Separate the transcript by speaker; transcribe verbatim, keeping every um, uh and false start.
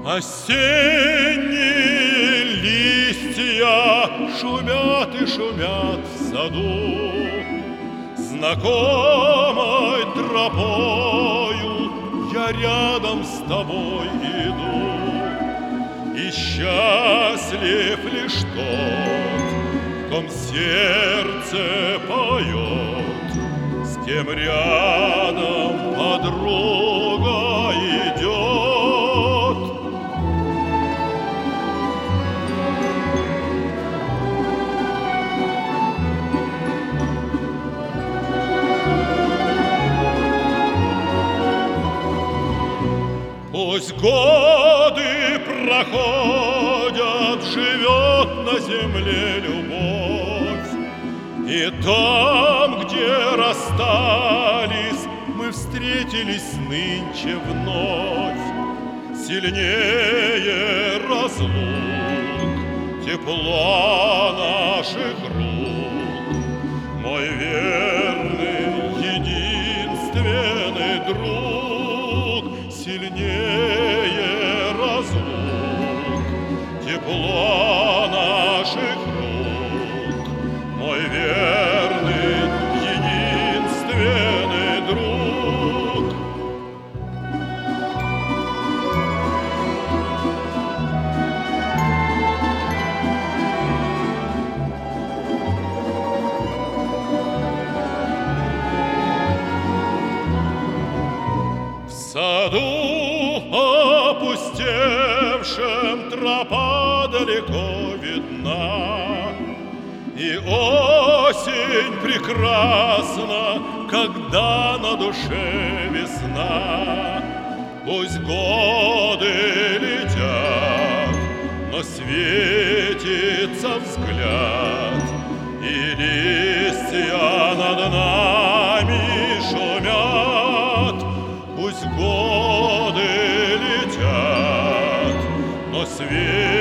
Speaker 1: Осенние листья шумят и шумят в саду, знакомой тропою я рядом с тобой иду. И счастлив лишь тот, в ком сердце поет, с кем рядом подруга идет. Пусть годы проходят, живет на земле любовь, и там, где расстались, мы встретились нынче вновь. Сильнее разлук тепло наших рук, мой верный, единственный друг. Сильнее разлук тепло наших рук, мой верный, единственный друг. В саду опустевшем тропа далеко видна, и осень прекрасна, когда на душе весна. Пусть годы летят, но светится взгляд, и листья над нами шумят. Пусть годы летят, но свет